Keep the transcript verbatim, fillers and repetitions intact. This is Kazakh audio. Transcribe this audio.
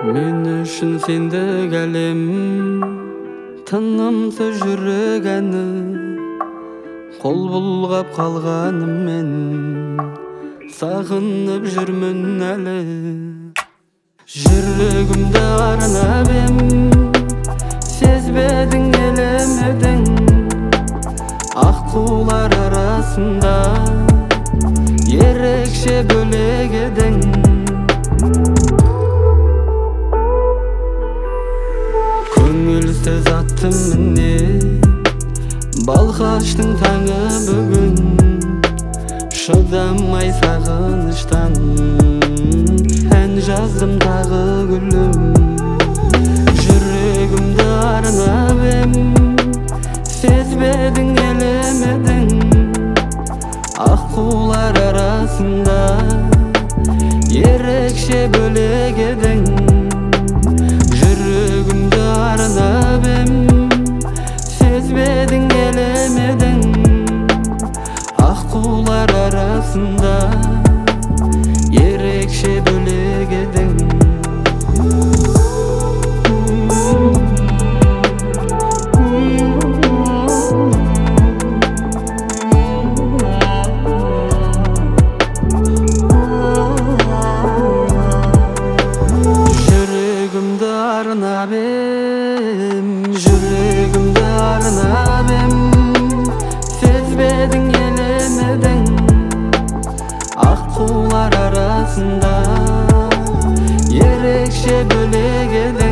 Men üçün sendek әлем тынымсыз жүрегені қол бұлғап қалғаным мен сағынып жүрмін әлі. Жүрегімді арнап ем, сезбедің елемедің, аққулар арасында ерекше бөлек едің. Көңілсіз аттым міне балқаштың таңы бүгін, шыдамай сағыныштан ән жаздым тағы гүлім. Жүрегімді арнап ем, сезбедің елемедің, аққулар арасында ерекше бөлек едің. Жүрегімді арнап ем, сезбедің елемедің, аққулар арасында ерекше бөлек едің. Жүрегімді арнап ем, жүрегімді арнап ем, сезбедің елемедің, аққулар арасында ерекше бөлек едің.